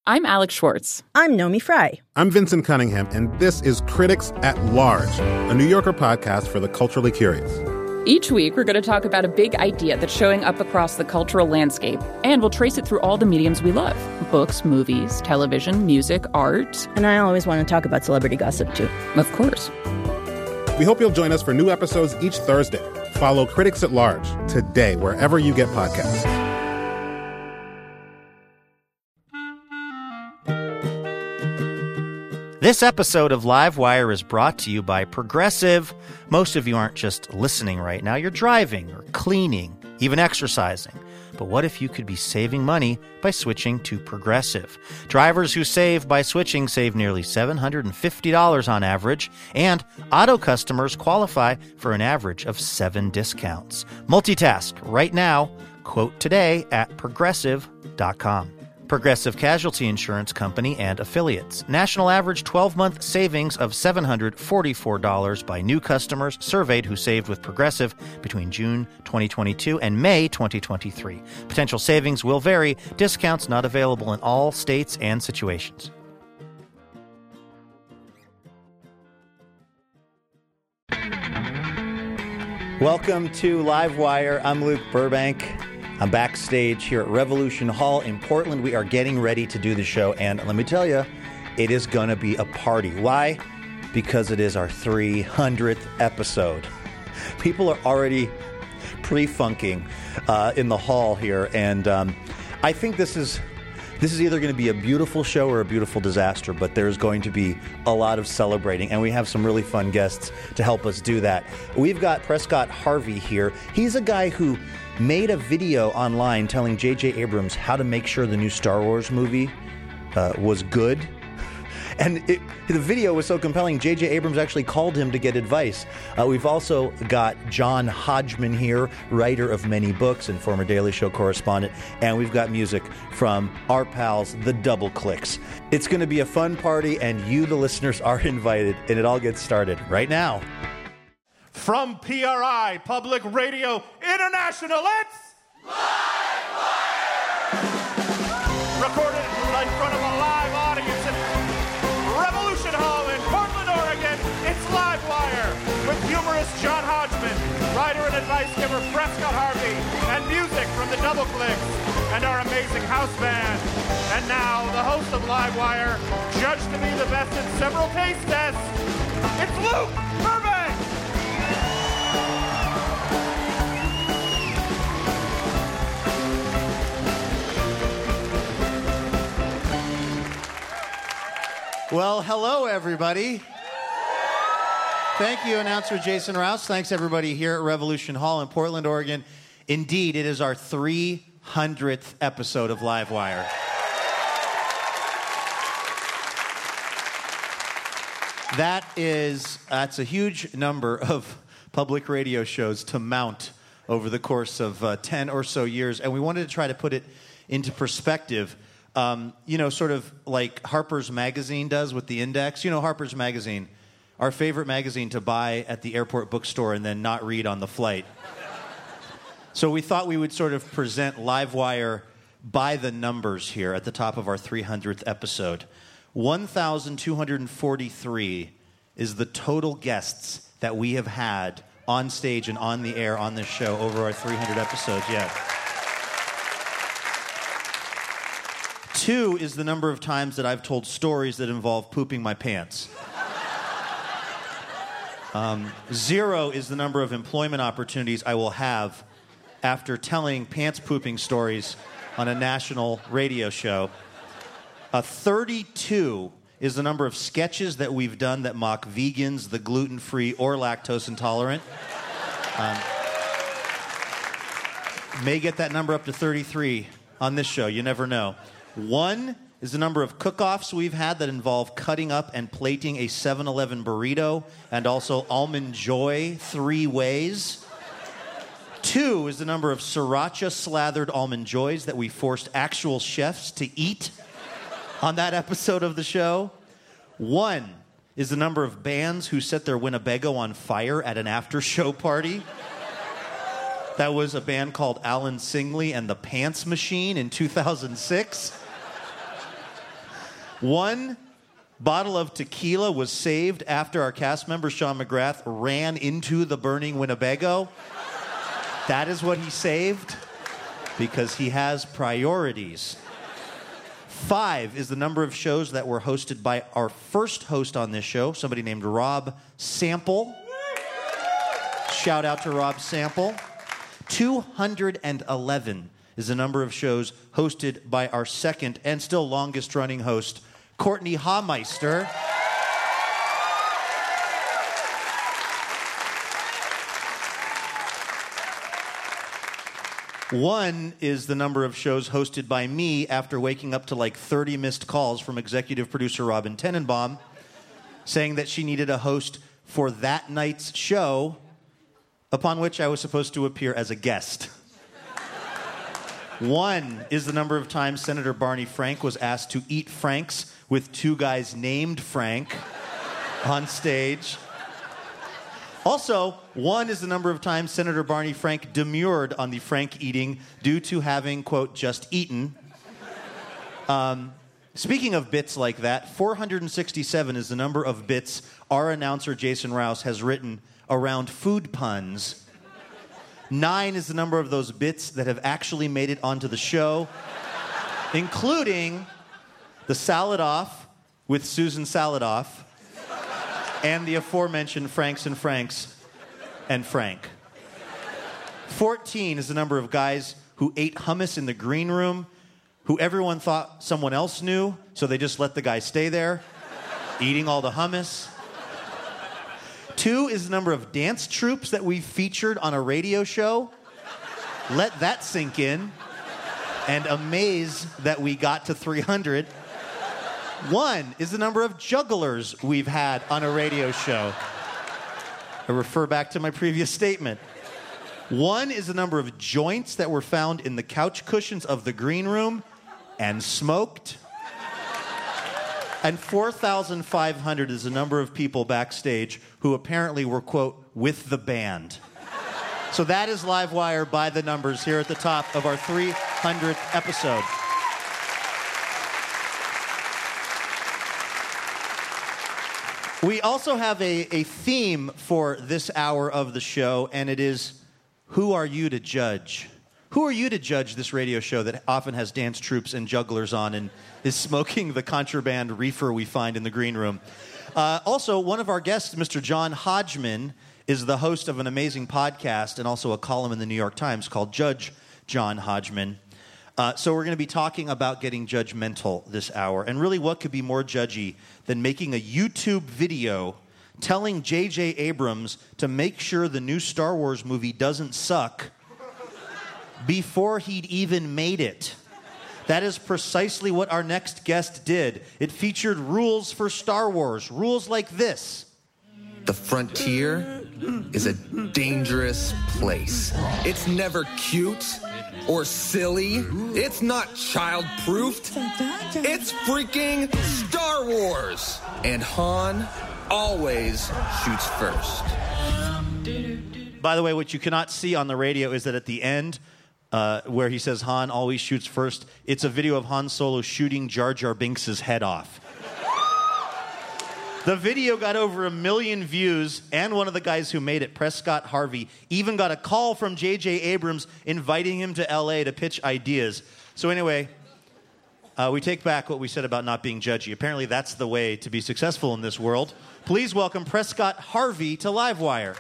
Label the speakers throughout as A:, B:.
A: I'm Alex Schwartz.
B: I'm Nomi Fry.
C: I'm Vincent Cunningham, and this is Critics at Large, a New Yorker podcast for the culturally curious.
A: Each week, we're going to talk about a big idea that's showing up across the cultural landscape, and we'll trace it through all the mediums we love. Books, movies, television, music, art.
B: And I always want to talk about celebrity gossip, too.
A: Of course.
C: We hope you'll join us for new episodes each Thursday. Follow Critics at Large today, wherever you get podcasts.
D: This episode of Livewire is brought to you by Progressive. Most of you aren't just listening right now. You're driving or cleaning, even exercising. But what if you could be saving money by switching to Progressive? Drivers who save by switching save nearly $750 on average, and auto customers qualify for an average of 7 discounts. Multitask right now. Quote today at Progressive.com. Progressive Casualty Insurance Company and Affiliates. National average 12-month savings of $744 by new customers surveyed who saved with Progressive between June 2022 and May 2023. Potential savings will vary. Discounts not available in all states and situations. Welcome to Livewire. I'm Luke Burbank. I'm backstage here at Revolution Hall in Portland. We are getting ready to do the show, and let me tell you, it is going to be a party. Why? Because it is our 300th episode. People are already pre-funking in the hall here, and I think this is either going to be a beautiful show or a beautiful disaster, but there's going to be a lot of celebrating, and we have some really fun guests to help us do that. We've got Prescott Harvey here. He's a guy who made a video online telling J.J. Abrams how to make sure the new Star Wars movie was good. And the video was so compelling, J.J. Abrams actually called him to get advice. We've also got John Hodgman here, writer of many books and former Daily Show correspondent. And we've got music from our pals, the Double Clicks. It's going to be a fun party, and you, the listeners, are invited. And it all gets started right now.
E: From PRI, Public Radio International, it's Livewire! Recorded in front of a live audience in Revolution Hall in Portland, Oregon, it's Livewire with humorist John Hodgman, writer and advice giver Prescott Harvey, and music from the Double Clicks and our amazing house band. And now, the host of Livewire, judged to be the best in several taste tests, it's Luke Burbank!
D: Well, hello, everybody. Thank you, announcer Jason Rouse. Thanks, everybody, here at Revolution Hall in Portland, Oregon. Indeed, it is our 300th episode of Livewire. That's a huge number of public radio shows to mount over the course of 10 or so years, and we wanted to try to put it into perspective. Sort of like Harper's Magazine does with the Index. You know, Harper's Magazine, our favorite magazine to buy at the airport bookstore and then not read on the flight. So we thought we would sort of present Livewire by the numbers here at the top of our 300th episode. 1,243 is the total guests that we have had on stage and on the air on this show over our 300 episodes yet. 2 is the number of times that I've told stories that involve pooping my pants. 0 is the number of employment opportunities I will have after telling pants-pooping stories on a national radio show. 32 is the number of sketches that we've done that mock vegans, the gluten-free, or lactose intolerant. May get that number up to 33 on this show. You never know. 1 is the number of cook-offs we've had that involve cutting up and plating a 7-Eleven burrito and also Almond Joy 3 ways. 2 is the number of sriracha-slathered Almond Joys that we forced actual chefs to eat on that episode of the show. 1 is the number of bands who set their Winnebago on fire at an after-show party. That was a band called Alan Singley and the Pants Machine in 2006. One bottle of tequila was saved after our cast member, Sean McGrath, ran into the burning Winnebago. That is what he saved because he has priorities. 5 is the number of shows that were hosted by our first host on this show, somebody named Rob Sample. Shout out to Rob Sample. 211 is the number of shows hosted by our second and still longest running host, Courtney Hameister. One is the number of shows hosted by me after waking up to like 30 missed calls from executive producer Robin Tenenbaum saying that she needed a host for that night's show, upon which I was supposed to appear as a guest. 1 is the number of times Senator Barney Frank was asked to eat Franks with 2 guys named Frank on stage. Also, 1 is the number of times Senator Barney Frank demurred on the Frank eating due to having, quote, just eaten. Speaking of bits like that, 467 is the number of bits our announcer Jason Rouse has written around food puns. 9 is the number of those bits that have actually made it onto the show, including the Salad Off with Susan Saladoff and the aforementioned Franks and Franks and Frank. 14 is the number of guys who ate hummus in the green room, who everyone thought someone else knew, so they just let the guy stay there, eating all the hummus. 2 is the number of dance troupes that we've featured on a radio show. Let that sink in. And amaze that we got to 300. 1 is the number of jugglers we've had on a radio show. I refer back to my previous statement. 1 is the number of joints that were found in the couch cushions of the green room and smoked. And 4,500 is the number of people backstage who apparently were, quote, with the band. So that is Livewire by the numbers here at the top of our 300th episode. We also have a theme for this hour of the show, and it is, who are you to judge? Who are you to judge this radio show that often has dance troupes and jugglers on and is smoking the contraband reefer we find in the green room? Also, one of our guests, Mr. John Hodgman, is the host of an amazing podcast and also a column in the New York Times called Judge John Hodgman. So we're going to be talking about getting judgmental this hour. And really, what could be more judgy than making a YouTube video telling J.J. Abrams to make sure the new Star Wars movie doesn't suck before he'd even made it? That is precisely what our next guest did. It featured rules for Star Wars. Rules like this.
F: The frontier is a dangerous place. It's never cute or silly. It's not child-proofed. It's freaking Star Wars. And Han always shoots first.
D: By the way, what you cannot see on the radio is that at the end, where he says Han always shoots first, it's a video of Han Solo shooting Jar Jar Binks' head off. The video got over 1 million views, and one of the guys who made it, Prescott Harvey, even got a call from J.J. Abrams inviting him to L.A. to pitch ideas. So anyway, we take back what we said about not being judgy. Apparently that's the way to be successful in this world. Please welcome Prescott Harvey to Livewire.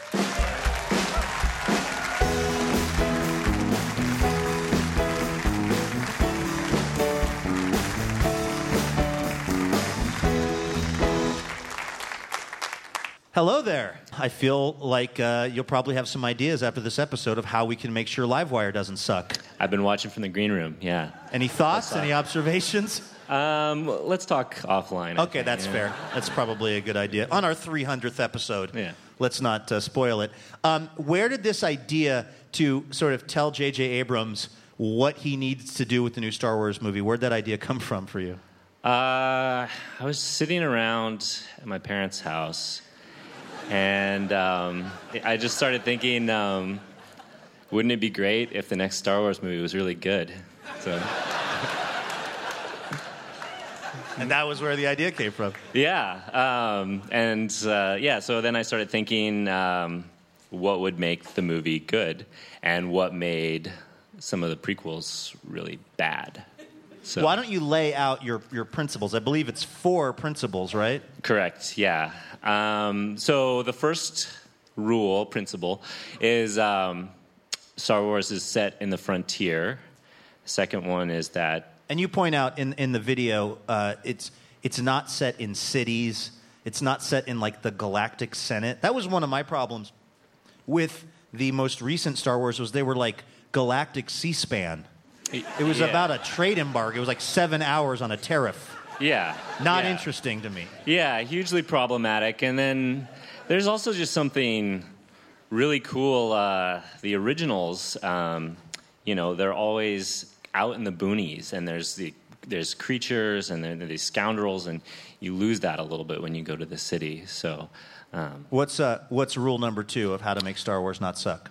D: Hello there. I feel like you'll probably have some ideas after this episode of how we can make sure Livewire doesn't suck.
G: I've been watching from the green room, yeah.
D: Any thoughts? Any observations?
G: Let's talk offline.
D: Okay, that's fair. That's probably a good idea. On our 300th episode, let's not spoil it. Where did this idea to sort of tell J.J. Abrams what he needs to do with the new Star Wars movie, where'd that idea come from for you?
G: I was sitting around at my parents' house, and I just started thinking, wouldn't it be great if the next Star Wars movie was really good? So
D: And that was where the idea came from.
G: Yeah. So then I started thinking what would make the movie good and what made some of the prequels really bad. So,
D: why don't you lay out your principles? I believe it's 4 principles, right?
G: Correct, yeah. So the first principle, is Star Wars is set in the frontier. Second one is that...
D: And you point out in the video, it's not set in cities. It's not set in, like, the Galactic Senate. That was one of my problems with the most recent Star Wars, was they were like Galactic C-SPAN. It was about a trade embargo. It was like 7 hours on a tariff.
G: Yeah.
D: Not interesting to me.
G: Yeah, hugely problematic. And then there's also just something really cool. The originals, they're always out in the boonies, and there's creatures, and there's these scoundrels, and you lose that a little bit when you go to the city. So...
D: What's rule number 2 of how to make Star Wars not suck?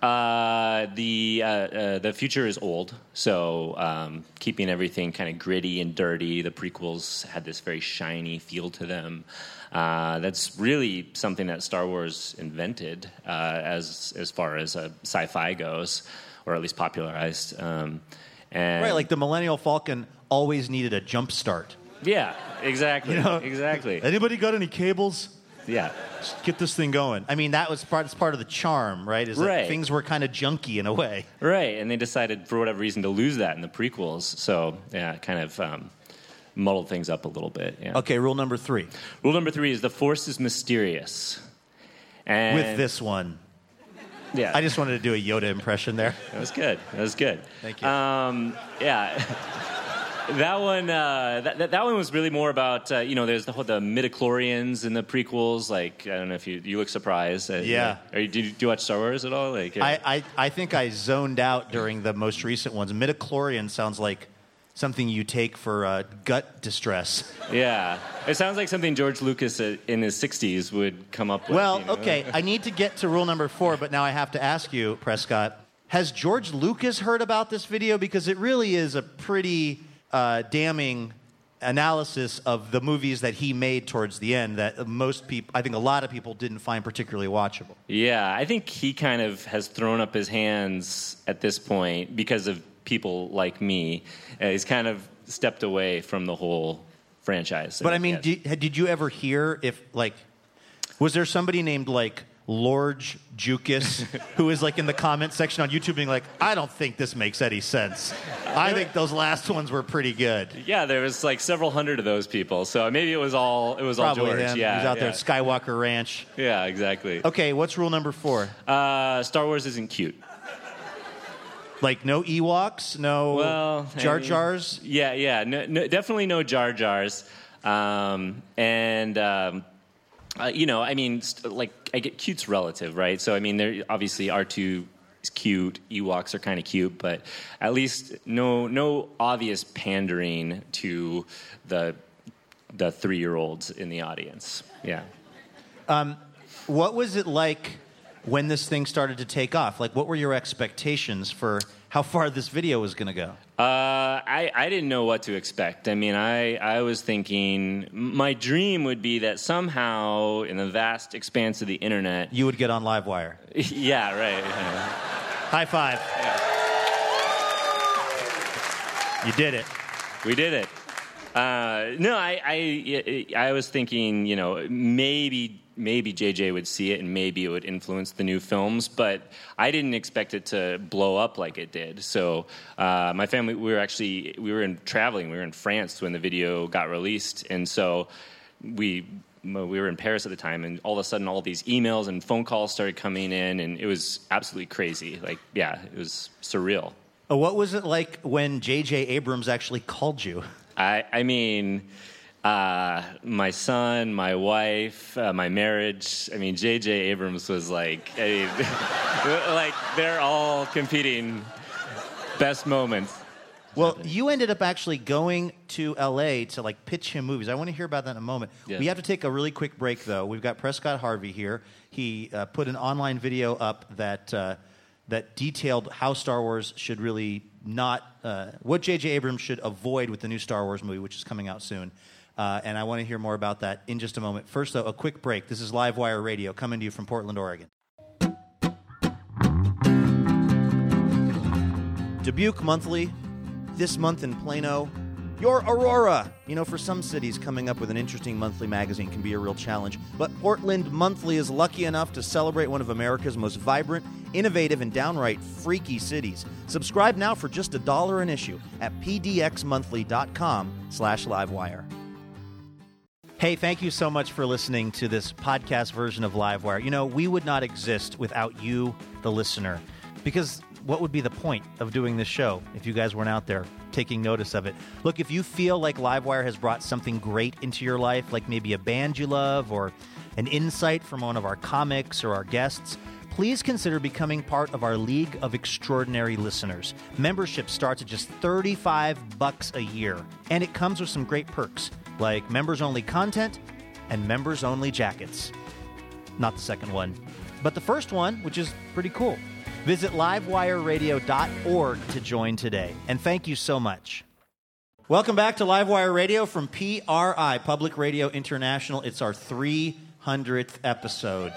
G: The future is old, so keeping everything kind of gritty and dirty. The prequels had this very shiny feel to them. That's really something that Star Wars invented as far as sci-fi goes, or at least popularized.
D: Right, like the Millennium Falcon always needed a jump start.
G: Yeah, exactly. Exactly.
D: Anybody got any cables?
G: Yeah.
D: Just get this thing going. I mean, that's part of the charm, right? Is that things were kind of junky in a way.
G: Right, and they decided for whatever reason to lose that in the prequels. So, yeah, kind of muddled things up a little bit. Yeah.
D: Okay, rule number 3.
G: Rule number 3 is the Force is mysterious. And
D: with this one.
G: Yeah.
D: I just wanted to do a Yoda impression there.
G: That was good.
D: Thank you.
G: Yeah. That one, that one was really more about there's the midichlorians in the prequels. Like, I don't know if you look surprised.
D: Yeah.
G: Did you watch Star Wars at all? Like,
D: I think I zoned out during the most recent ones. Midichlorian sounds like something you take for gut distress.
G: Yeah, it sounds like something George Lucas in his 60s would come up with.
D: Well, okay, I need to get to rule number 4, but now I have to ask you, Prescott, has George Lucas heard about this video? Because it really is a pretty damning analysis of the movies that he made towards the end that most people, I think a lot of people, didn't find particularly watchable.
G: Yeah, I think he kind of has thrown up his hands at this point because of people like me. He's kind of stepped away from the whole franchise.
D: But I mean, did you ever hear was there somebody named Lord Jukas, who is in the comment section on YouTube being like, I don't think this makes any sense. I think those last ones were pretty good.
G: Yeah, there was several hundred of those people. So maybe it was all
D: Probably
G: George.
D: Him.
G: Yeah,
D: he's out there at Skywalker Ranch.
G: Yeah, exactly.
D: Okay, what's rule number 4?
G: Star Wars isn't cute.
D: No Ewoks, no Jar Jars?
G: Yeah, no, definitely no Jar Jars. I get cute's relative, right? So, I mean, there obviously R2 is cute, Ewoks are kind of cute, but at least no obvious pandering to the 3-year-olds in the audience. Yeah.
D: What was it like when this thing started to take off? What were your expectations for how far this video was going to go?
G: I didn't know what to expect. I mean, I was thinking my dream would be that somehow in the vast expanse of the internet...
D: You would get on Livewire.
G: Yeah, right.
D: High five. Yeah. You did it.
G: We did it. No, I was thinking, maybe JJ would see it and maybe it would influence the new films, but I didn't expect it to blow up like it did. So my family, we were traveling. We were in France when the video got released, and so we were in Paris at the time, and all of a sudden all these emails and phone calls started coming in, and it was absolutely crazy. It was surreal.
D: What was it like when J.J. Abrams actually called you?
G: I mean... my son, my wife, my marriage. I mean, J.J. Abrams was they're all competing best moments.
D: Well, you ended up actually going to L.A. to pitch him movies. I want to hear about that in a moment. Yeah. We have to take a really quick break, though. We've got Prescott Harvey here. He put an online video up that detailed how Star Wars should really not... what J.J. Abrams should avoid with the new Star Wars movie, which is coming out soon. And I want to hear more about that in just a moment. First, though, a quick break. This is Livewire Radio coming to you from Portland, Oregon. Dubuque Monthly, this month in Plano, your Aurora. You know, for some cities, coming up with an interesting monthly magazine can be a real challenge. But Portland Monthly is lucky enough to celebrate one of America's most vibrant, innovative, and downright freaky cities. Subscribe now for just $1 an issue at pdxmonthly.com/livewire. Hey, thank you so much for listening to this podcast version of Livewire. You know, we would not exist without you, the listener, because what would be the point of doing this show if you guys weren't out there taking notice of it? Look, if you feel like Livewire has brought something great into your life, like maybe a band you love or an insight from one of our comics or our guests, please consider becoming part of our League of Extraordinary Listeners. Membership starts at just $35 a year, and it comes with some great perks, like members-only content and members-only jackets. Not the second one, but the first one, which is pretty cool. Visit livewireradio.org to join today. And thank you so much. Welcome back to Livewire Radio from PRI, Public Radio International. It's our 300th episode.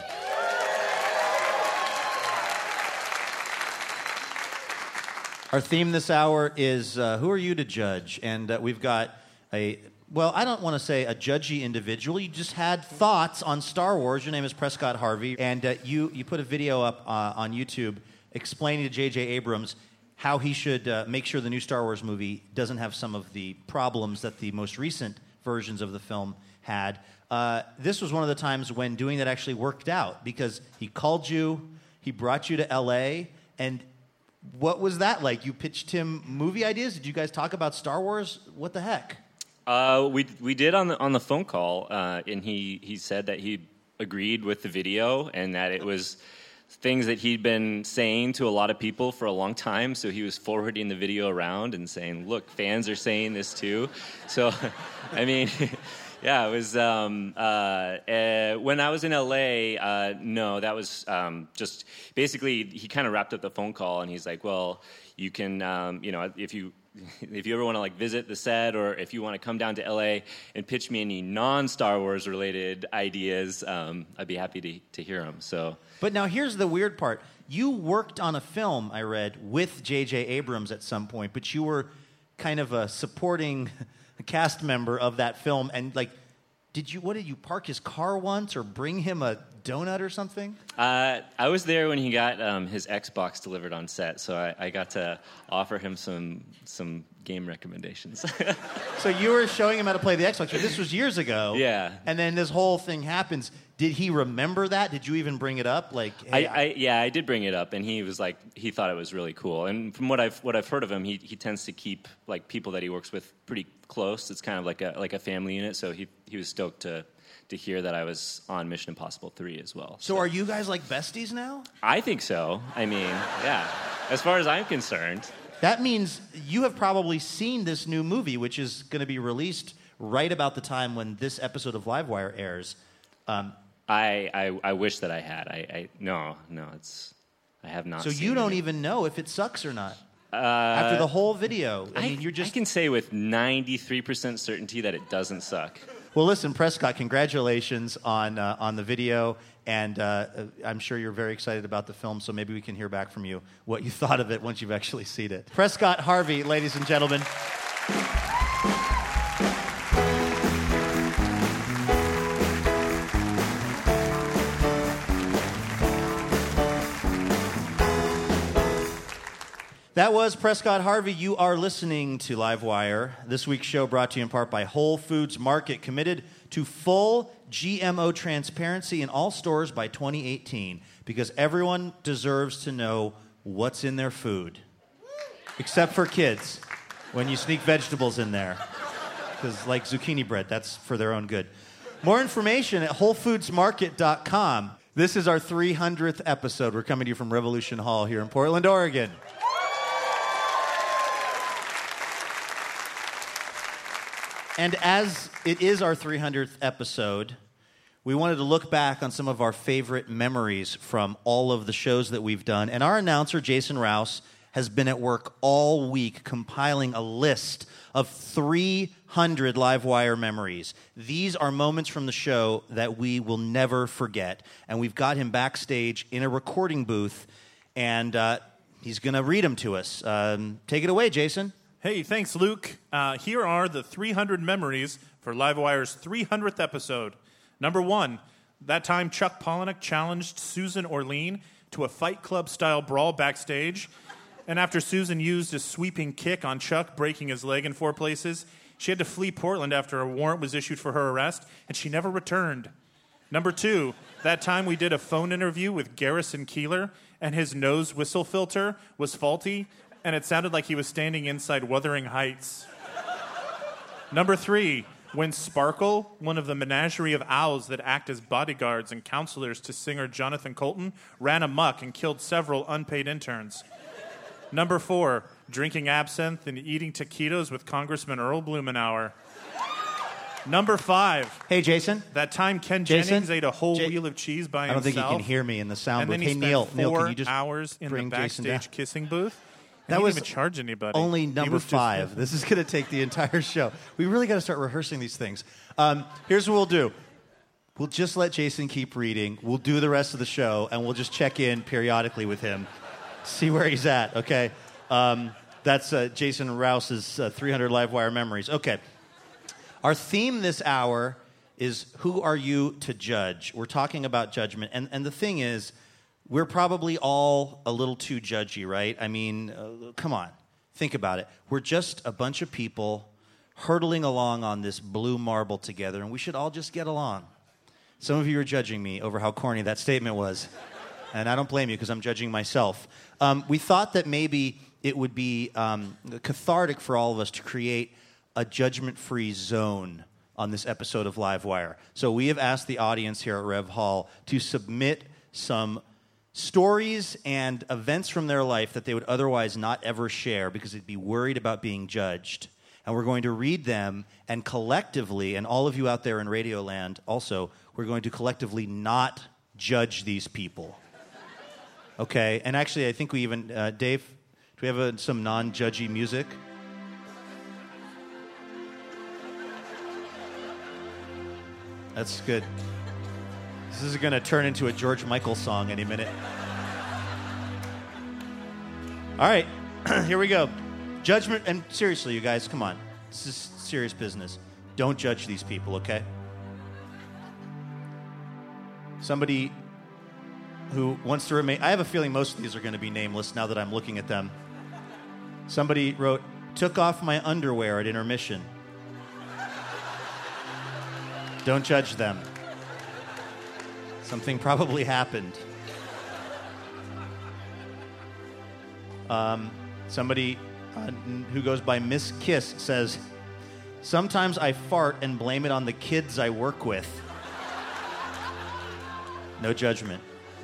D: Our theme this hour is Who Are You to Judge? And we've got well, I don't want to say a judgy individual. You just had thoughts on Star Wars. Your name is Prescott Harvey. And you put a video up on YouTube explaining to J.J. Abrams how he should make sure the new Star Wars movie doesn't have some of the problems that the most recent versions of the film had. This was one of the times when doing that actually worked out, because he called you, he brought you to L.A., and what was that like? You pitched him movie ideas? Did you guys talk about Star Wars? What the heck?
G: We did on the phone call, and he said that he agreed with the video and that it was things that he'd been saying to a lot of people for a long time. So he was forwarding the video around and saying, "Look, fans are saying this too." So, I mean, yeah, it was when I was in LA. No, that was just basically he kind of wrapped up the phone call and he's like, "Well, you can, if you ever want to visit the set, or if you want to come down to LA and pitch me any non-Star Wars related ideas, I'd be happy to hear them." So,
D: but now here's the weird part: you worked on a film, I read, with J.J. Abrams at some point, but you were kind of a supporting cast member of that film. And did you park his car once or bring him a donut or something?
G: I was there when he got his Xbox delivered on set, so I got to offer him some game recommendations.
D: So you were showing him how to play the Xbox. This was years ago.
G: Yeah.
D: And then this whole thing happens. Did he remember that? Did you even bring it up?
G: Hey, I did bring it up, and he was he thought it was really cool. And from what I've heard of him, he tends to keep people that he works with pretty close. It's kind of like a family unit. So he was stoked to hear that I was on Mission Impossible 3 as well.
D: So are you guys besties now?
G: I think so. I mean, yeah. As far as I'm concerned.
D: That means you have probably seen this new movie, which is going to be released right about the time when this episode of Livewire airs.
G: I wish that I had. No, I have not.
D: So
G: seen
D: you don't
G: it.
D: even know if it sucks or not after the whole video.
G: I can say with 93% certainty that it doesn't suck.
D: Well, listen, Prescott, congratulations on the video, and I'm sure you're very excited about the film. So maybe we can hear back from you what you thought of it once you've actually seen it. Prescott Harvey, ladies and gentlemen. That was Prescott Harvey. You are listening to Livewire. This week's show brought to you in part by Whole Foods Market, committed to full GMO transparency in all stores by 2018, because everyone deserves to know what's in their food. Except for kids, when you sneak vegetables in there. Because like zucchini bread, that's for their own good. More information at WholeFoodsMarket.com. This is our 300th episode. We're coming to you from Revolution Hall here in Portland, Oregon. And as it is our 300th episode, we wanted to look back on some of our favorite memories from all of the shows that we've done. And our announcer, Jason Rouse, has been at work all week compiling a list of 300 Livewire memories. These are moments from the show that we will never forget. And we've got him backstage in a recording booth, and he's going to read them to us. Take it away, Jason.
E: Hey, thanks, Luke. Here are the 300 memories for Livewire's 300th episode. Number 1, that time Chuck Palahniuk challenged Susan Orlean to a Fight Club-style brawl backstage. And after Susan used a sweeping kick on Chuck, breaking his leg in 4 places, she had to flee Portland after a warrant was issued for her arrest, and she never returned. Number 2, that time we did a phone interview with Garrison Keillor, and his nose whistle filter was faulty, and it sounded like he was standing inside Wuthering Heights. Number 3, when Sparkle, one of the menagerie of owls that act as bodyguards and counselors to singer Jonathan Coulton, ran amok and killed several unpaid interns. Number 4, drinking absinthe and eating taquitos with Congressman Earl Blumenauer. Number 5.
D: Hey, Jason.
E: That time Ken
D: Jason?
E: Jennings ate a whole wheel of cheese by himself.
D: I don't think you can hear me in the sound
E: and
D: booth.
E: then he
D: Hey,
E: spent
D: Neil,
E: 4
D: can you just
E: hours in the
D: bring Jason down?
E: backstage kissing booth.
D: That
E: he
D: was
E: didn't even charge anybody.
D: only
E: He
D: number
E: was just-
D: 5. This is going to take the entire show. We really got to start rehearsing these things. Here's what we'll do. We'll just let Jason keep reading. We'll do the rest of the show, and we'll just check in periodically with him, see where he's at, okay? That's Jason Rouse's 300 Livewire memories. Okay. Our theme this hour is who are you to judge? We're talking about judgment. And the thing is, we're probably all a little too judgy, right? I mean, come on. Think about it. We're just a bunch of people hurtling along on this blue marble together, and we should all just get along. Some of you are judging me over how corny that statement was. And I don't blame you because I'm judging myself. We thought that maybe it would be cathartic for all of us to create a judgment-free zone on this episode of Livewire. So we have asked the audience here at Rev Hall to submit some stories and events from their life that they would otherwise not ever share because they'd be worried about being judged. And we're going to read them, and collectively, and all of you out there in Radioland also, we're going to collectively not judge these people. Okay? And actually, I think we even, Dave, do we have some non-judgy music? That's good. This is going to turn into a George Michael song any minute. All right, here we go. Judgment, and seriously, you guys, come on. This is serious business. Don't judge these people, okay? Somebody who wants to remain... I have a feeling most of these are going to be nameless now that I'm looking at them. Somebody wrote, took off my underwear at intermission. Don't judge them. Something probably happened. Somebody who goes by Miss Kiss says, sometimes I fart and blame it on the kids I work with. No judgment.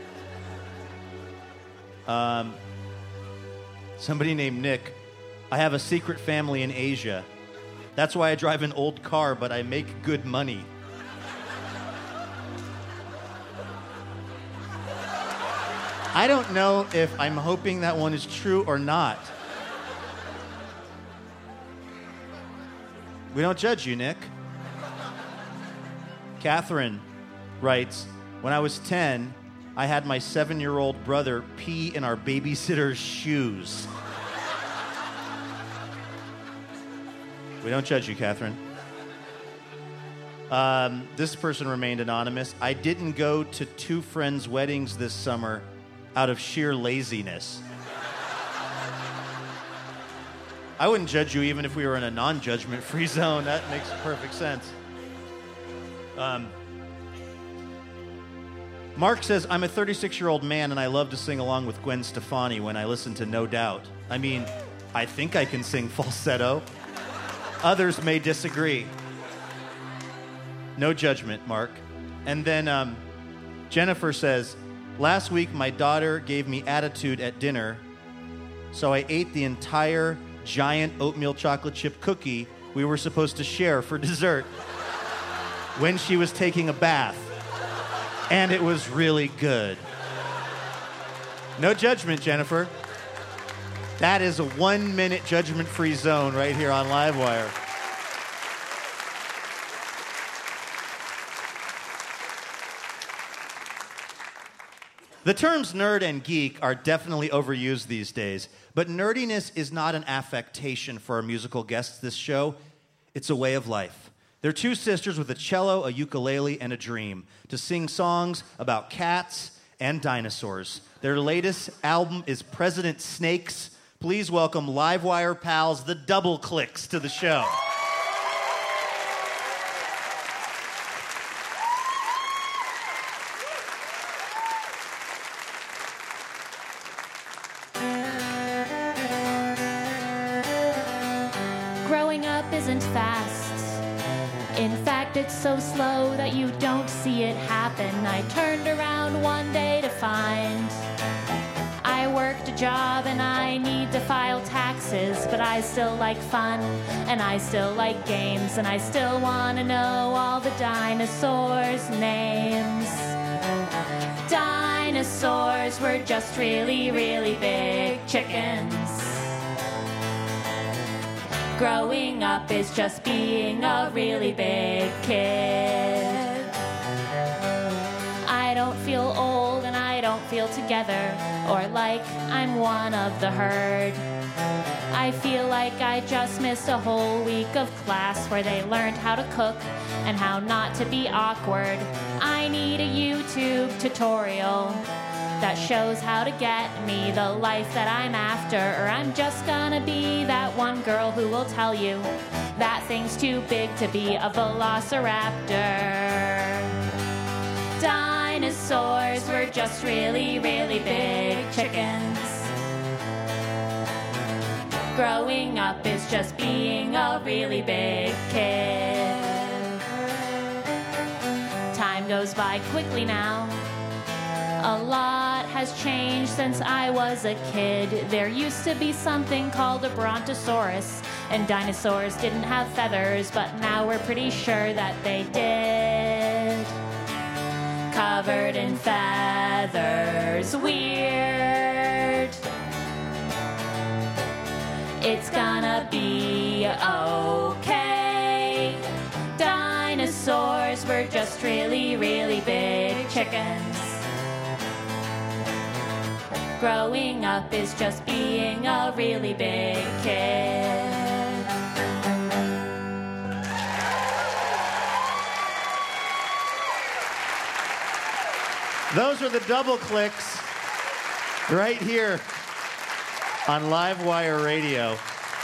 D: Somebody named Nick, I have a secret family in Asia. That's why I drive an old car, but I make good money. I don't know if I'm hoping that one is true or not. We don't judge you, Nick. Catherine writes, when I was 10, I had my 7-year-old brother pee in our babysitter's shoes. We don't judge you, Catherine. This person remained anonymous. I didn't go to 2 friends' weddings this summer out of sheer laziness. I wouldn't judge you even if we were in a non-judgment-free zone. That makes perfect sense. Mark says, I'm a 36-year-old man and I love to sing along with Gwen Stefani when I listen to No Doubt. I mean, I think I can sing falsetto. Others may disagree. No judgment, Mark. And then Jennifer says, last week my daughter gave me attitude at dinner, so I ate the entire giant oatmeal chocolate chip cookie we were supposed to share for dessert when she was taking a bath. And it was really good. No judgment, Jennifer. That is a 1-minute judgment-free zone right here on Livewire. The terms nerd and geek are definitely overused these days, but nerdiness is not an affectation for our musical guests this show. It's a way of life. They're two sisters with a cello, a ukulele, and a dream to sing songs about cats and dinosaurs. Their latest album is President Snakes. Please welcome Livewire pals, the Double Clicks, to the show.
H: Growing up isn't fast. In fact, it's so slow that you don't see it happen. I turned around one day to find I worked a job and I need to file taxes, but I still like fun and I still like games and I still want to know all the dinosaurs' names. Dinosaurs were just really, really big chickens. Growing up is just being a really big kid. I don't feel old and I don't feel together or like I'm one of the herd. I feel like I just missed a whole week of class where they learned how to cook and how not to be awkward. I need a YouTube tutorial that shows how to get me the life that I'm after, or I'm just gonna be that one girl who will tell you that thing's too big to be a velociraptor. Dinosaurs were just really, really big chickens. Growing up is just being a really big kid. Time goes by quickly now. A lot has changed since I was a kid. There used to be something called a brontosaurus, and dinosaurs didn't have feathers, but now we're pretty sure that they did. Covered in feathers, weird. It's gonna be okay. Dinosaurs were just really, really big chickens. Growing up is just being a really big kid.
D: Those are the Double Clicks right here on Livewire Radio.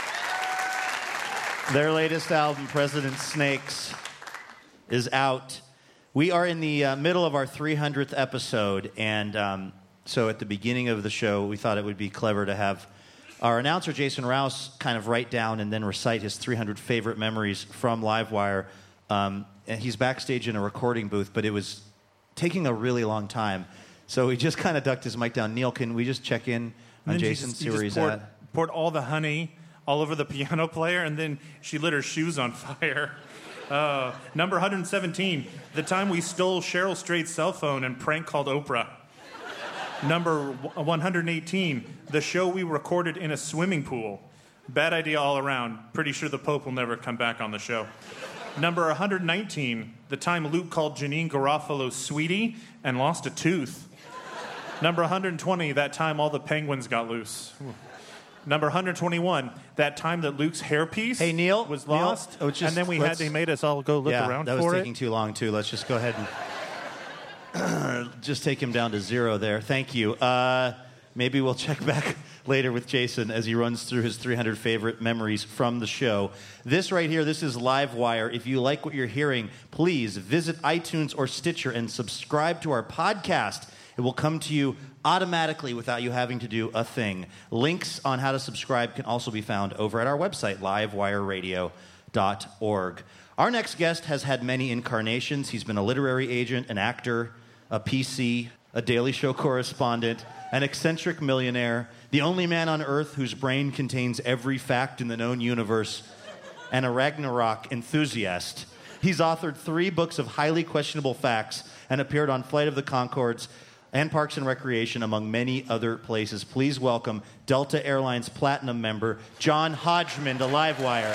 D: Their latest album, President Snakes, is out. We are in the middle of our 300th episode, and so at the beginning of the show, we thought it would be clever to have our announcer, Jason Rouse, kind of write down and then recite his 300 favorite memories from Livewire. And he's backstage in a recording booth, but it was taking a really long time. So he just kind of ducked his mic down. Neil, can we just check in on Jason, see where he's at?
E: Poured all the honey all over the piano player, and then she lit her shoes on fire. Number 117, the time we stole Cheryl Strayed's cell phone and prank called Oprah. Number 118, the show we recorded in a swimming pool. Bad idea all around. Pretty sure the Pope will never come back on the show. Number 119, the time Luke called Janine Garofalo sweetie and lost a tooth. Number 120, that time all the penguins got loose. Number 121, that time that Luke's hairpiece was lost.
D: Neil,
E: and then they made us all go look around for it.
D: that was taking too long, too. Let's just go ahead and just take him down to 0 there. Thank you. Maybe we'll check back later with Jason as he runs through his 300 favorite memories from the show. This right here, this is Livewire. If you like what you're hearing, please visit iTunes or Stitcher and subscribe to our podcast. It will come to you automatically without you having to do a thing. Links on how to subscribe can also be found over at our website, livewireradio.org. Our next guest has had many incarnations. He's been a literary agent, an actor, a PC, a Daily Show correspondent, an eccentric millionaire, the only man on Earth whose brain contains every fact in the known universe, and a Ragnarok enthusiast. He's authored 3 books of highly questionable facts and appeared on Flight of the Conchords, and Parks and Recreation, among many other places. Please welcome Delta Airlines Platinum member John Hodgman to Livewire.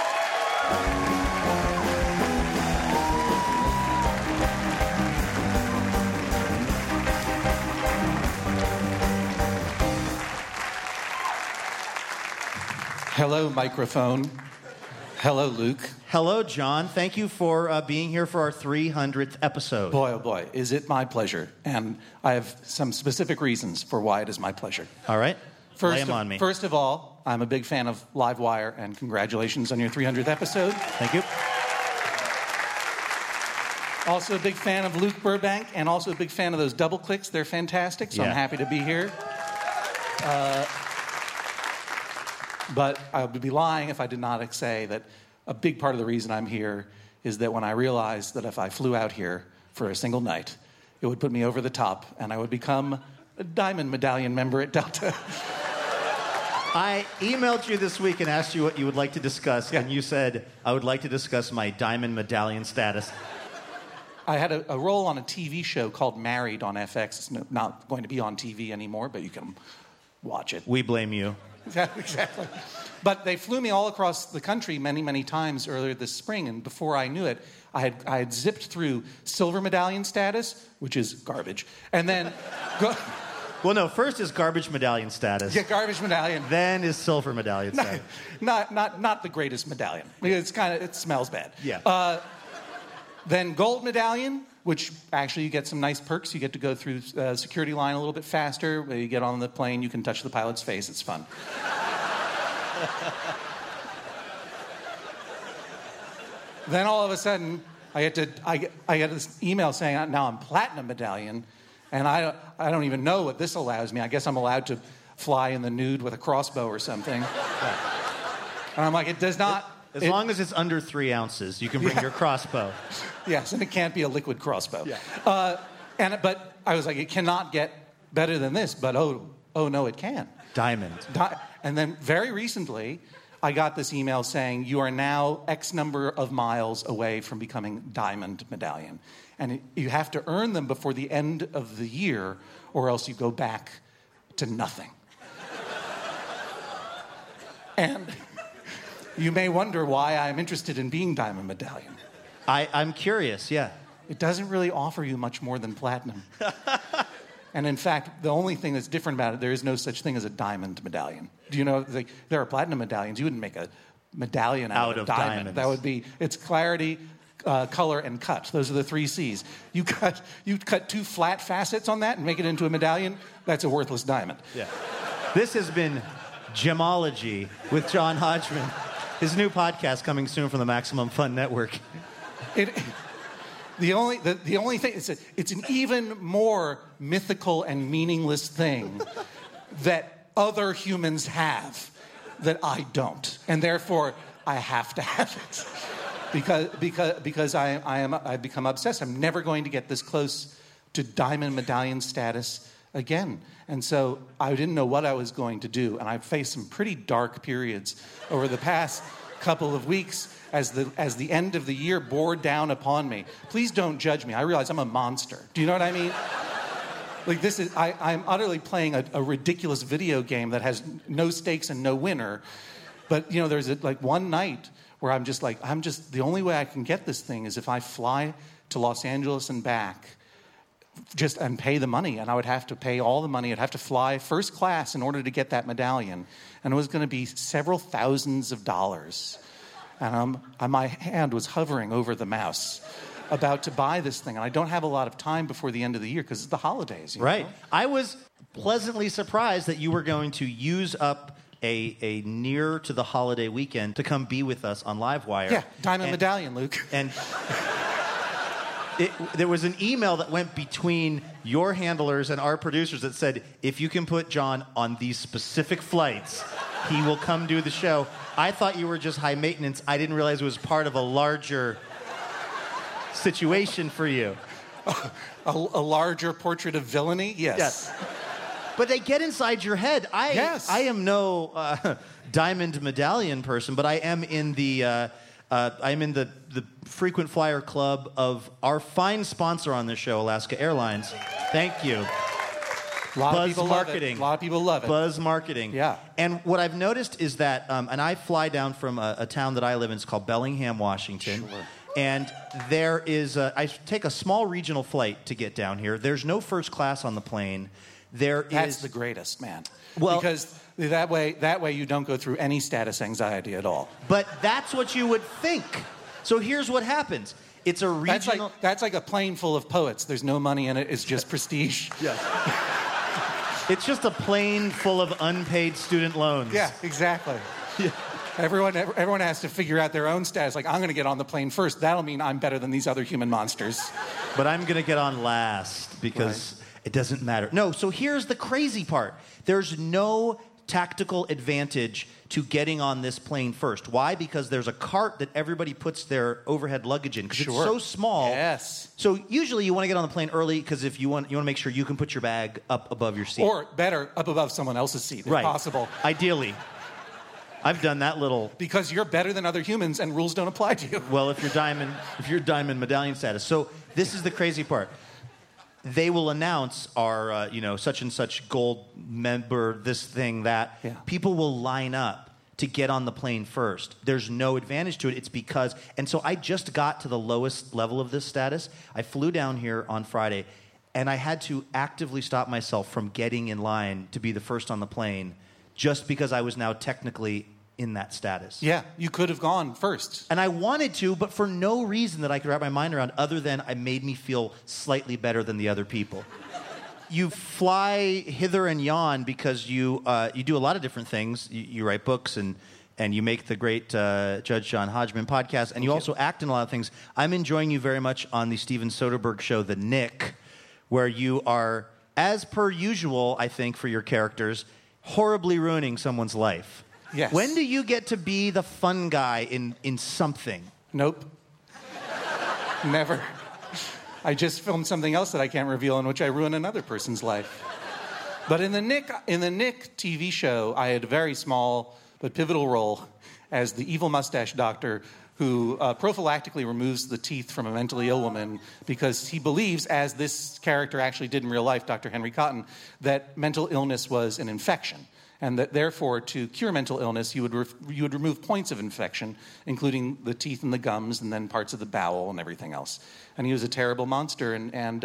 I: Hello, microphone. Hello, Luke.
D: Hello, John. Thank you for being here for our 300th episode.
I: Boy, oh boy, is it my pleasure. And I have some specific reasons for why it is my pleasure.
D: All right. Lay them on me.
I: First of all, I'm a big fan of Livewire, and congratulations on your 300th episode.
D: Thank you.
I: Also a big fan of Luke Burbank, and also a big fan of those double clicks. They're fantastic, so I'm happy to be here. But I would be lying if I did not say that a big part of the reason I'm here is that when I realized that if I flew out here for a single night, it would put me over the top, and I would become a Diamond Medallion member at Delta.
D: I emailed you this week and asked you what you would like to discuss, and you said, I would like to discuss my Diamond Medallion status.
I: I had a role on a TV show called Married on FX. It's not going to be on TV anymore, but you can watch it.
D: We blame you.
I: Yeah, exactly. But they flew me all across the country many, many times earlier this spring, and before I knew it, I had zipped through silver medallion status, which is garbage, and then...
D: Well, no, first is garbage medallion status.
I: Yeah, garbage medallion.
D: Then is silver medallion status.
I: Not the greatest medallion. It smells bad.
D: Yeah.
I: Then gold medallion, which actually you get some nice perks. You get to go through security line a little bit faster. When you get on the plane, you can touch the pilot's face. It's fun. Then all of a sudden, I get this email saying, now I'm platinum medallion, and I don't even know what this allows me. I guess I'm allowed to fly in the nude with a crossbow or something. And I'm like, it does not...
D: As long as it's under 3 ounces, you can bring your crossbow.
I: Yes, and it can't be a liquid crossbow.
D: Yeah.
I: But I was like, it cannot get better than this. But oh no, it can.
D: Diamond.
I: And then very recently, I got this email saying, you are now X number of miles away from becoming Diamond Medallion. And you have to earn them before the end of the year, or else you go back to nothing. And... you may wonder why I'm interested in being Diamond Medallion.
D: I'm curious, yeah.
I: It doesn't really offer you much more than platinum. And in fact, the only thing that's different about it, there is no such thing as a diamond medallion. Do you know, there are platinum medallions. You wouldn't make a medallion out of diamond.
D: Diamonds.
I: That would be, it's clarity, color, and cut. Those are the 3 C's. You cut 2 flat facets on that and make it into a medallion, that's a worthless diamond.
D: Yeah. This has been Gemology with John Hodgman. His new podcast coming soon from the Maximum Fun Network.
I: The only thing, it's an even more mythical and meaningless thing that other humans have that I don't. And therefore, I have to have it. Because I've become obsessed. I'm never going to get this close to Diamond Medallion status again. And so I didn't know what I was going to do. And I faced some pretty dark periods over the past couple of weeks as the end of the year bore down upon me. Please don't judge me. I realize I'm a monster. Do you know what I mean? Like I'm utterly playing a ridiculous video game that has no stakes and no winner. But, you know, there's one night where I'm just the only way I can get this thing is if I fly to Los Angeles and back and pay the money, and I would have to pay all the money. I'd have to fly first class in order to get that medallion, and it was going to be several thousands of dollars. And my hand was hovering over the mouse, about to buy this thing, and I don't have a lot of time before the end of the year because it's the holidays. You know?
D: I was pleasantly surprised that you were going to use up a near to the holiday weekend to come be with us on Livewire.
I: Yeah, Diamond Medallion, Luke.
D: And. There was an email that went between your handlers and our producers that said, if you can put John on these specific flights, he will come do the show. I thought you were just high maintenance. I didn't realize it was part of a larger situation for you.
I: A larger portrait of villainy? Yes.
D: But they get inside your head. I am no Diamond Medallion person, but I am in the I'm in the frequent flyer club of our fine sponsor on this show, Alaska Airlines. Thank you.
I: A lot
D: Buzz
I: of people
D: Marketing.
I: love it. A lot of people love it.
D: Buzz Marketing.
I: Yeah.
D: And what I've noticed is that, and I fly down from a town that I live in. It's called Bellingham, Washington.
I: Sure.
D: And there is, I take a small regional flight to get down here. There's no first class on the plane.
I: That's the greatest, man.
D: Well,
I: because that way you don't go through any status anxiety at all.
D: But that's what you would think. So here's what happens. It's a regional...
I: That's like a plane full of poets. There's no money in it. It's just prestige.
D: Yes. It's just a plane full of unpaid student loans.
I: Yeah, exactly.
D: Yeah.
I: Everyone has to figure out their own status. Like, I'm going to get on the plane first. That'll mean I'm better than these other human monsters.
D: But I'm going to get on last because it doesn't matter. No, so here's the crazy part. There's no tactical advantage to getting on this plane first. Why? Because there's a cart that everybody puts their overhead luggage in because it's so small.
I: Yes.
D: So usually you want to get on the plane early because if you want to make sure you can put your bag up above your seat.
I: Or better, up above someone else's seat, if possible.
D: Ideally. I've done that little...
I: Because you're better than other humans and rules don't apply to you.
D: Well, if you're diamond medallion status. So this is the crazy part. They will announce our, such and such gold member, this thing, that.
I: Yeah.
D: People will line up to get on the plane first. There's no advantage to it. It's because... And so I just got to the lowest level of this status. I flew down here on Friday, and I had to actively stop myself from getting in line to be the first on the plane just because I was now technically in that status.
I: Yeah, you could have gone first.
D: And I wanted to, but for no reason that I could wrap my mind around other than it made me feel slightly better than the other people. You fly hither and yon because you do a lot of different things. You write books and you make the great Judge John Hodgman podcast, and you also act in a lot of things. I'm enjoying you very much on the Steven Soderbergh show, The Nick, where you are, as per usual, I think, for your characters, horribly ruining someone's life.
I: Yes.
D: When do you get to be the fun guy in something?
I: Nope. Never. I just filmed something else that I can't reveal in which I ruin another person's life. But in the Nick TV show, I had a very small but pivotal role as the evil mustache doctor who prophylactically removes the teeth from a mentally ill woman because he believes, as this character actually did in real life, Dr. Henry Cotton, that mental illness was an infection. And that, therefore, to cure mental illness, you would remove points of infection, including the teeth and the gums, and then parts of the bowel and everything else. And he was a terrible monster, and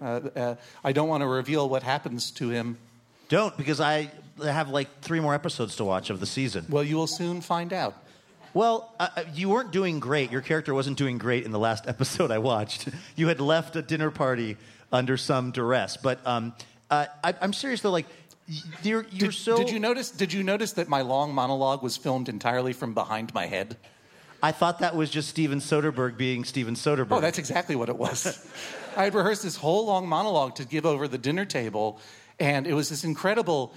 I: I don't want to reveal what happens to him.
D: Don't, because I have like 3 more episodes to watch of the season.
I: Well, you will soon find out.
D: Well, you weren't doing great. Your character wasn't doing great in the last episode I watched. You had left a dinner party under some duress. But I'm serious, though, like...
I: Did you notice that my long monologue was filmed entirely from behind my head?
D: I thought that was just Steven Soderbergh being Steven Soderbergh.
I: Oh, that's exactly what it was. I had rehearsed this whole long monologue to give over the dinner table, and it was this incredible,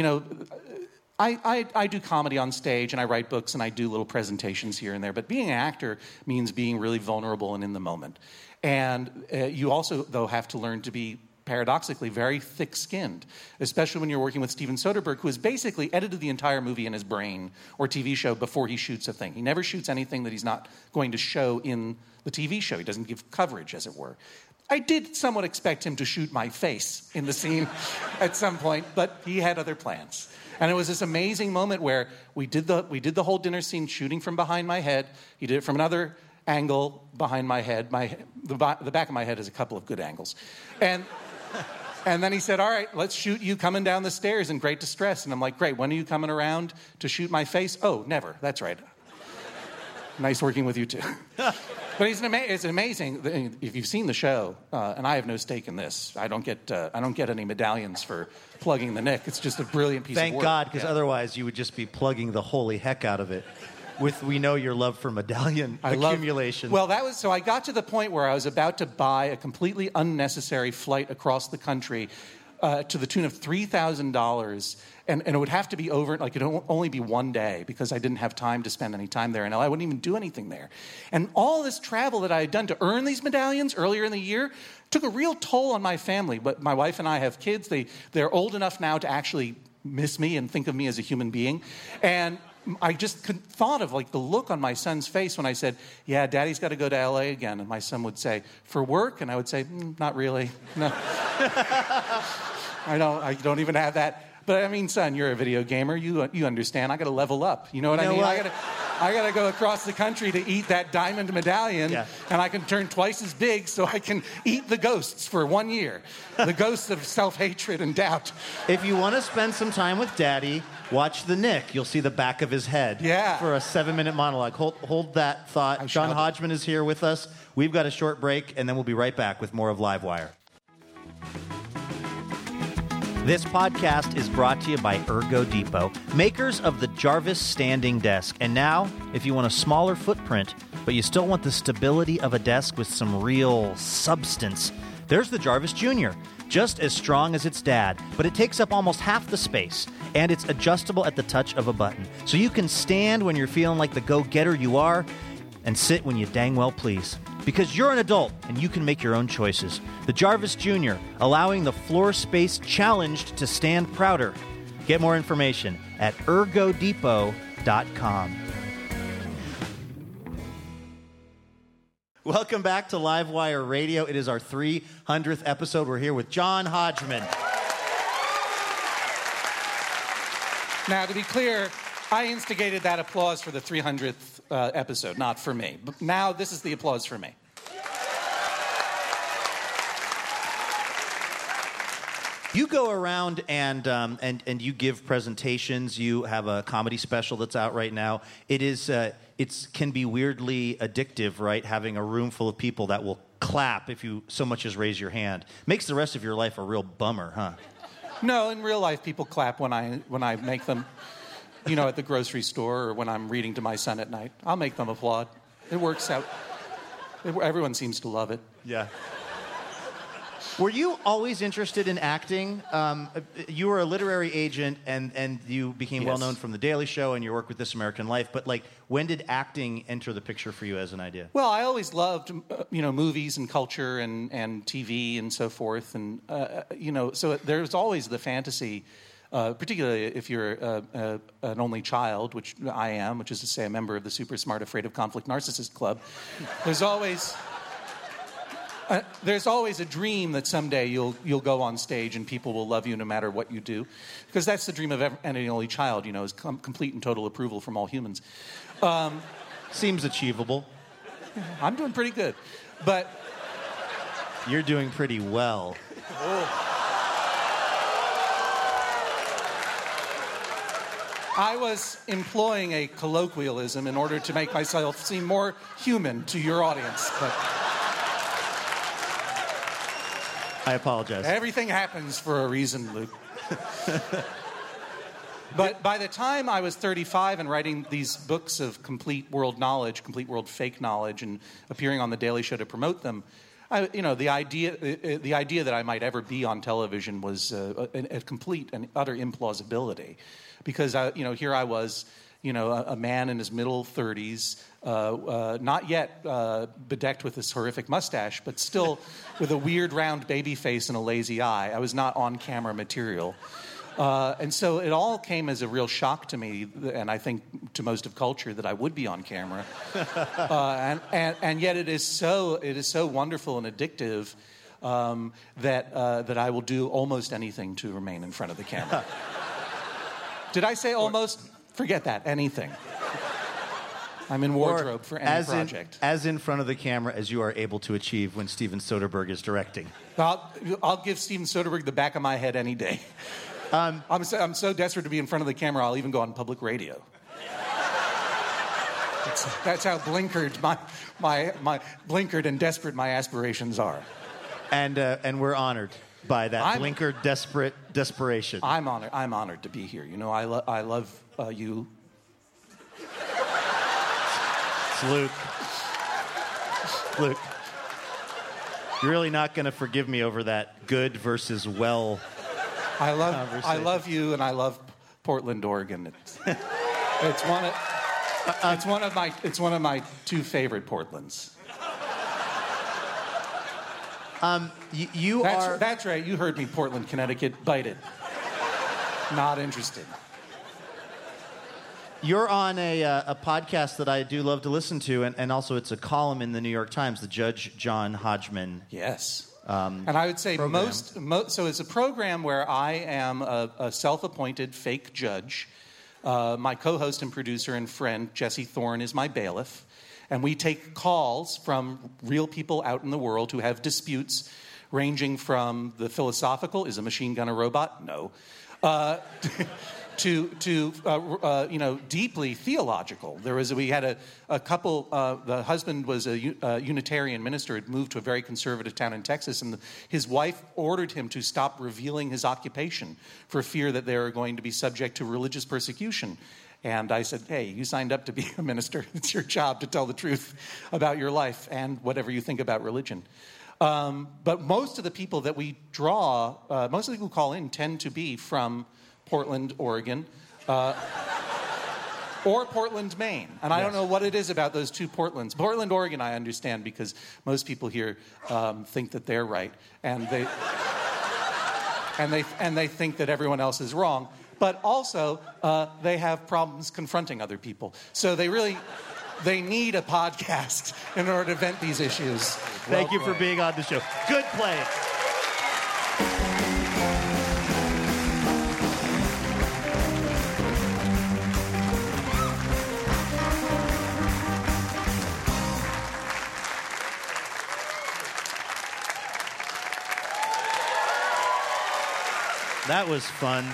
I: I do comedy on stage, and I write books, and I do little presentations here and there, but being an actor means being really vulnerable and in the moment. And you also, though, have to learn to be paradoxically very thick-skinned, especially when you're working with Steven Soderbergh, who has basically edited the entire movie in his brain or TV show before he shoots a thing. He never shoots anything that he's not going to show in the TV show. He doesn't give coverage, as it were. I did somewhat expect him to shoot my face in the scene at some point, but he had other plans. And it was this amazing moment where we did the whole dinner scene shooting from behind my head. He did it from another angle behind my head. The back of my head has a couple of good angles. And then he said, all right, let's shoot you coming down the stairs in great distress. And I'm like, great, when are you coming around to shoot my face? Oh, never. That's right. Nice working with you, too. But it's amazing. If you've seen the show, and I have no stake in this, I don't get any medallions for plugging the Nick. It's just a brilliant piece of work.
D: Thank God, because otherwise you would just be plugging the holy heck out of it. We know your love for medallion accumulation.
I: So I got to the point where I was about to buy a completely unnecessary flight across the country to the tune of $3,000, and it would have to be over, like it would only be one day because I didn't have time to spend any time there, and I wouldn't even do anything there. And all this travel that I had done to earn these medallions earlier in the year took a real toll on my family. But my wife and I have kids. They're old enough now to actually miss me and think of me as a human being. And I just thought of like the look on my son's face when I said, yeah, Daddy's got to go to L.A. again. And my son would say, for work? And I would say, not really. No. I don't even have that. But I mean, son, you're a video gamer. You understand. I got to level up. You know what I mean? I got to go across the country to eat that diamond medallion, and I can turn twice as big so I can eat the ghosts for 1 year. The ghosts of self-hatred and doubt.
D: If you want to spend some time with Daddy, watch The Nick. You'll see the back of his head for a 7-minute monologue. Hold that thought. John Hodgman is here with us. We've got a short break, and then we'll be right back with more of Livewire. This podcast is brought to you by Ergo Depot, makers of the Jarvis Standing Desk. And now, if you want a smaller footprint, but you still want the stability of a desk with some real substance, there's the Jarvis Jr., just as strong as its dad, but it takes up almost half the space, and it's adjustable at the touch of a button. So you can stand when you're feeling like the go-getter you are, and sit when you dang well please. Because you're an adult, and you can make your own choices. The Jarvis Jr., allowing the floor space challenged to stand prouder. Get more information at ergodepot.com. Welcome back to Livewire Radio. It is our 300th episode. We're here with John Hodgman.
I: Now, to be clear, I instigated that applause for the 300th episode, not for me. But now this is the applause for me.
D: You go around and you give presentations. You have a comedy special that's out right now. It can be weirdly addictive, right? Having a room full of people that will clap if you so much as raise your hand. Makes the rest of your life a real bummer, huh?
I: No, in real life, people clap when I make them, at the grocery store or when I'm reading to my son at night. I'll make them applaud. It works out. Everyone seems to love it.
D: Yeah. Were you always interested in acting? You were a literary agent, and you became well known from The Daily Show and your work with This American Life. But when did acting enter the picture for you as an idea?
I: Well, I always loved, movies and culture and TV and so forth, and so there's always the fantasy. Particularly if you're an only child, which I am, which is to say a member of the Super Smart Afraid of Conflict Narcissist Club, there's always a dream that someday you'll go on stage and people will love you no matter what you do, because that's the dream of any only child, is complete and total approval from all humans.
D: Seems achievable.
I: I'm doing pretty good, but
D: you're doing pretty well.
I: I was employing a colloquialism in order to make myself seem more human to your audience, but
D: I apologize.
I: Everything happens for a reason, Luke. But by the time I was 35 and writing these books of complete world knowledge, complete world fake knowledge, and appearing on The Daily Show to promote them, the idea that I might ever be on television was a complete and utter implausibility. Because, here I was, a man in his middle 30s, not yet bedecked with this horrific mustache, but still with a weird round baby face and a lazy eye. I was not on-camera material. And so it all came as a real shock to me, and I think to most of culture, that I would be on camera. And yet it is so wonderful and addictive that I will do almost anything to remain in front of the camera. Did I say almost? Forget that. Anything. I'm in wardrobe for any project.
D: As in front of the camera as you are able to achieve when Steven Soderbergh is directing.
I: I'll give Steven Soderbergh the back of my head any day. I'm so desperate to be in front of the camera, I'll even go on public radio. That's how blinkered my blinkered and desperate my aspirations are.
D: And we're honored by that blinkered desperation.
I: I'm honored to be here. I love you.
D: It's Luke. Luke, you're really not going to forgive me over that good versus well.
I: I love you, and I love Portland, Oregon. It's one of my two favorite Portlands. That's right. You heard me, Portland, Connecticut. Bite it. Not interested.
D: You're on a podcast that I do love to listen to, and also it's a column in the New York Times, the Judge John Hodgman.
I: Yes. And I would say so it's a program where I am a self-appointed fake judge. My co-host and producer and friend, Jesse Thorne, is my bailiff. And we take calls from real people out in the world who have disputes ranging from the philosophical, is a machine gun a robot? No. To deeply theological. We had a couple. The husband was a Unitarian minister, had moved to a very conservative town in Texas, and his wife ordered him to stop revealing his occupation for fear that they were going to be subject to religious persecution. And I said, hey, you signed up to be a minister. It's your job to tell the truth about your life and whatever you think about religion. But most of the people that we draw, most of the people who call in tend to be from Portland, Oregon, or Portland, Maine. And I don't know what it is about those two Portlands. Portland, Oregon, I understand because most people here think that they're right, and they think that everyone else is wrong. But also, they have problems confronting other people. So they need a podcast in order to vent these issues.
D: Thank you for being on the show. Good play. That was fun.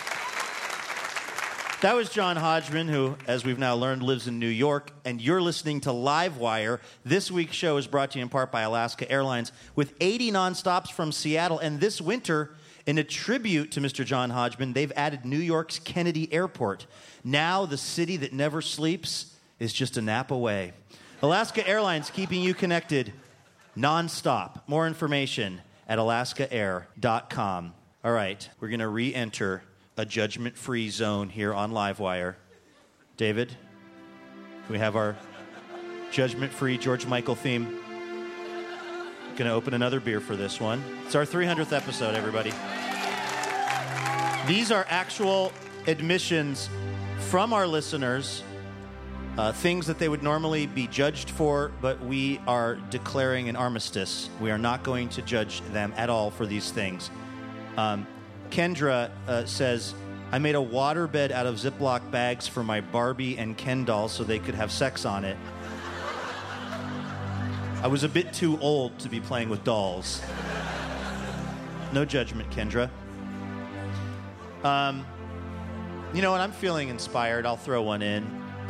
D: That was John Hodgman, who, as we've now learned, lives in New York, and you're listening to Livewire. This week's show is brought to you in part by Alaska Airlines, with 80 nonstops from Seattle. And this winter, in a tribute to Mr. John Hodgman, they've added New York's Kennedy Airport. Now, the city that never sleeps is just a nap away. Alaska Airlines, keeping you connected nonstop. More information at alaskaair.com. All right, we're going to re-enter a judgment-free zone here on Livewire. David, we have our judgment-free George Michael theme. Going to open another beer for this one. It's our 300th episode, everybody. These are actual admissions from our listeners, things that they would normally be judged for, but we are declaring an armistice. We are not going to judge them at all for these things. Kendra says, I made a waterbed out of Ziploc bags for my Barbie and Ken doll so they could have sex on it. I was a bit too old to be playing with dolls. No judgment, Kendra. You know what? I'm feeling inspired. I'll throw one in.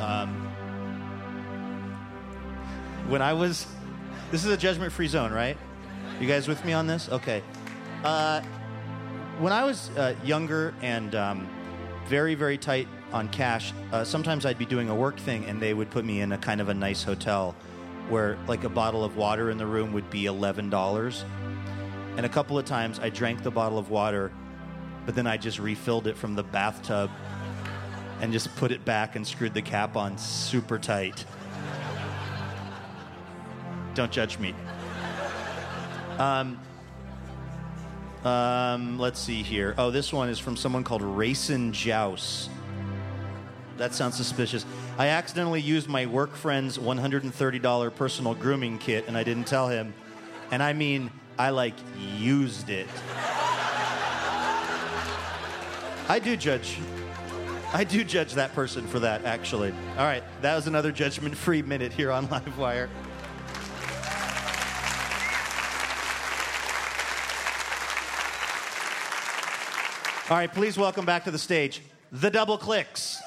D: This is a judgment-free zone, right? You guys with me on this? Okay. When I was younger and very, very tight on cash, sometimes I'd be doing a work thing and they would put me in a kind of a nice hotel where like a bottle of water in the room would be $11. And a couple of times I drank the bottle of water, but then I just refilled it from the bathtub and just put it back and screwed the cap on super tight. Don't judge me. Let's see here. Oh, this one is from someone called Racin Jouse. That sounds suspicious. I accidentally used my work friend's $130 personal grooming kit, and I didn't tell him. And I mean, I, used it. I do judge that person for that, actually. All right, that was another judgment-free minute here on Livewire. All right, please welcome back to the stage, the Double Clicks.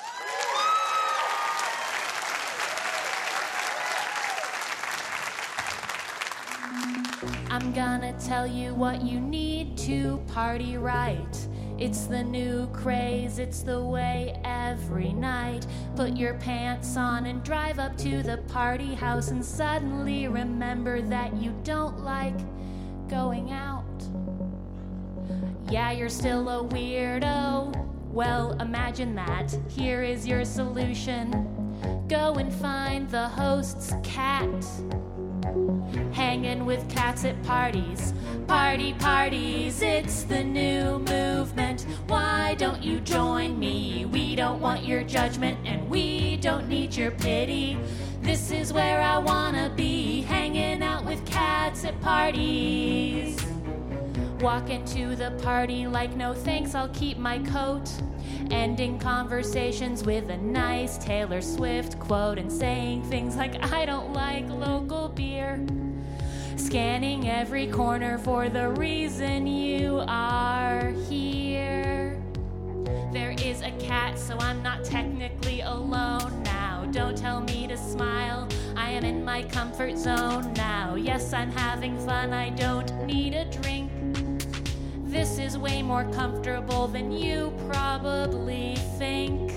H: I'm gonna tell you what you need to party right. It's the new craze, it's the way every night. Put your pants on and drive up to the party house and suddenly remember that you don't like going out. Yeah, you're still a weirdo. Well, imagine that. Here is your solution. Go and find the host's cat. Hanging with cats at parties. Parties, it's the new movement. Why don't you join me? We don't want your judgment and we don't need your pity. This is where I wanna be, hanging out with cats at parties. Walking to the party like no thanks, I'll keep my coat. Ending conversations with a nice Taylor Swift quote and saying things like, I don't like local beer. Scanning every corner for the reason you are here. There is a cat, so I'm not technically alone now. Don't tell me to smile, I am in my comfort zone now. Yes, I'm having fun, I don't need a drink. This is way more comfortable than you probably think.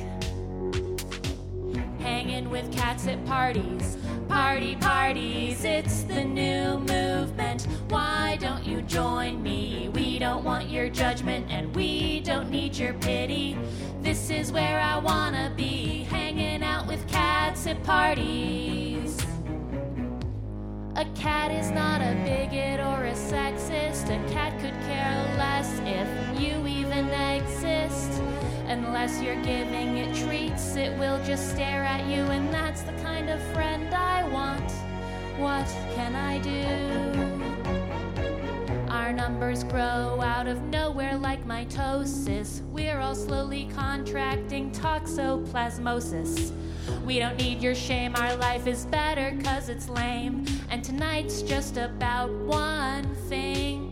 H: Hanging with cats at parties. Parties, it's the new movement. Why don't you join me? We don't want your judgment and we don't need your pity. This is where I wanna be, hanging out with cats at parties. A cat is not a bigot or a sexist. A cat could care less if you even exist. Unless you're giving it treats, it will just stare at you, and that's the kind of friend I want. What can I do? Our numbers grow out of nowhere like mitosis. We're all slowly contracting toxoplasmosis. We don't need your shame, our life is better 'cause it's lame. And tonight's just about one thing.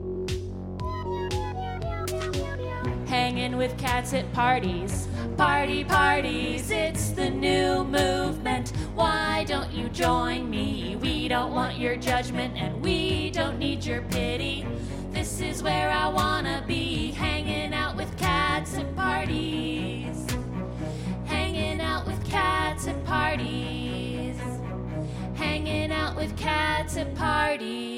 H: Hanging with cats at parties. Parties, it's the new movement. Why don't you join me? We don't want your judgment and we don't need your pity. This is where I wanna be, hanging out with cats at parties. Hanging out with cats at parties. Hanging out with cats at parties.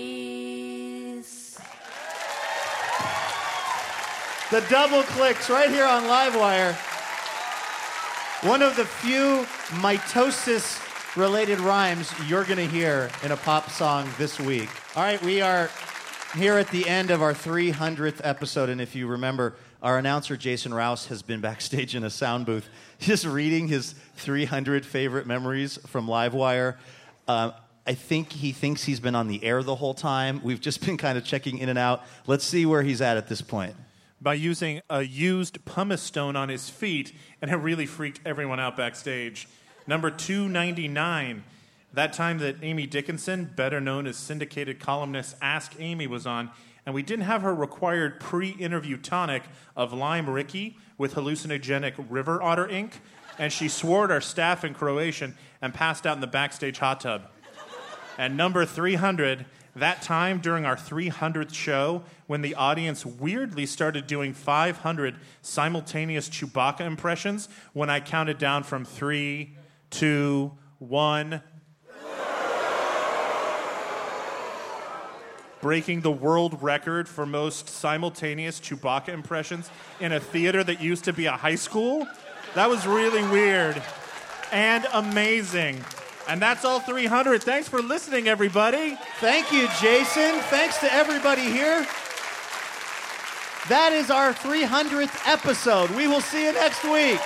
D: The double clicks right here on Livewire. One of the few mitosis-related rhymes you're going to hear in a pop song this week. All right, we are here at the end of our 300th episode, and if you remember, our announcer Jason Rouse has been backstage in a sound booth just reading his 300 favorite memories from Livewire. I think he thinks he's been on the air the whole time. We've just been kind of checking in and out. Let's see where he's at this point.
E: By using a used pumice stone on his feet, and it really freaked everyone out backstage. Number 299, that time that Amy Dickinson, better known as syndicated columnist Ask Amy, was on, and we didn't have her required pre-interview tonic of Lime Ricky with hallucinogenic river otter ink, and she swore at our staff in Croatian and passed out in the backstage hot tub. And number 300, that time during our 300th show when the audience weirdly started doing 500 simultaneous Chewbacca impressions when I counted down from 3, 2, 1. Breaking the world record for most simultaneous Chewbacca impressions in a theater that used to be a high school. That was really weird and amazing. And that's all 300. Thanks for listening, everybody.
D: Thank you, Jason. Thanks to everybody here. That is our 300th episode. We will see you next week.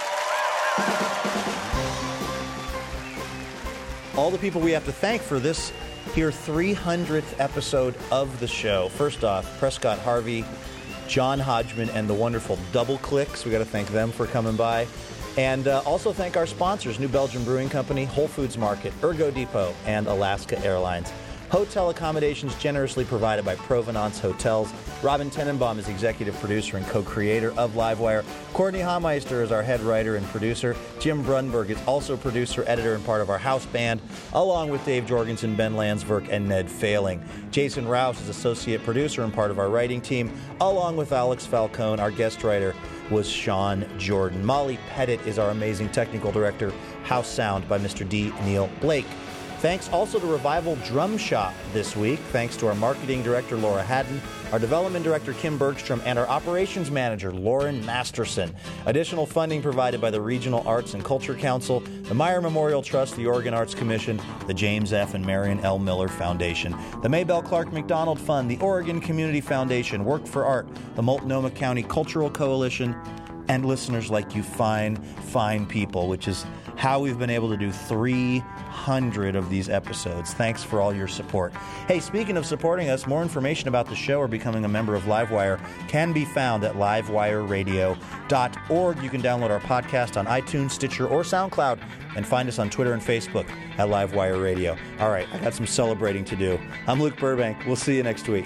D: All the people we have to thank for this here 300th episode of the show. First off, Prescott Harvey, John Hodgman, and the wonderful Double Clicks. We got to thank them for coming by. And also thank our sponsors, New Belgium Brewing Company, Whole Foods Market, Ergo Depot, and Alaska Airlines. Hotel accommodations generously provided by Provenance Hotels. Robin Tenenbaum is executive producer and co-creator of Livewire. Courtney Haumeister is our head writer and producer. Jim Brunberg is also producer, editor, and part of our house band, along with Dave Jorgensen, Ben Landsverk, and Ned Failing. Jason Rouse is associate producer and part of our writing team, along with Alex Falcone. Our guest writer was Sean Jordan. Molly Pettit is our amazing technical director. House sound by Mr. D. Neil Blake. Thanks also to Revival Drum Shop this week. Thanks to our marketing director, Laura Haddon, our development director, Kim Bergstrom, and our operations manager, Lauren Masterson. Additional funding provided by the Regional Arts and Culture Council, the Meyer Memorial Trust, the Oregon Arts Commission, the James F. and Marion L. Miller Foundation, the Maybelle Clark McDonald Fund, the Oregon Community Foundation, Work for Art, the Multnomah County Cultural Coalition, and listeners like you fine people, which is how we've been able to do 300 of these episodes. Thanks for all your support. Hey, speaking of supporting us, more information about the show or becoming a member of Livewire can be found at livewireradio.org. You can download our podcast on iTunes, Stitcher, or SoundCloud, and find us on Twitter and Facebook at Livewire Radio. All right, I got some celebrating to do. I'm Luke Burbank. We'll see you next week.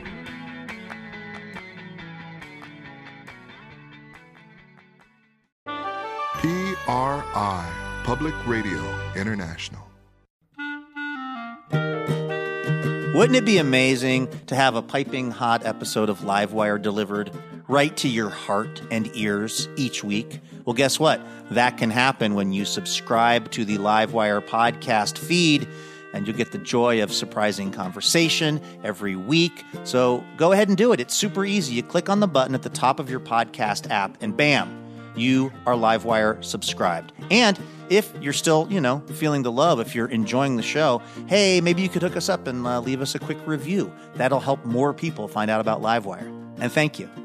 J: PRI, Public Radio International.
D: Wouldn't it be amazing to have a piping hot episode of Livewire delivered right to your heart and ears each week? Well, guess what? That can happen when you subscribe to the Livewire podcast feed, and you'll get the joy of surprising conversation every week. So go ahead and do it. It's super easy. You click on the button at the top of your podcast app, and bam, you are Livewire subscribed. And if you're still, feeling the love, if you're enjoying the show, hey, maybe you could hook us up and leave us a quick review. That'll help more people find out about Livewire. And thank you.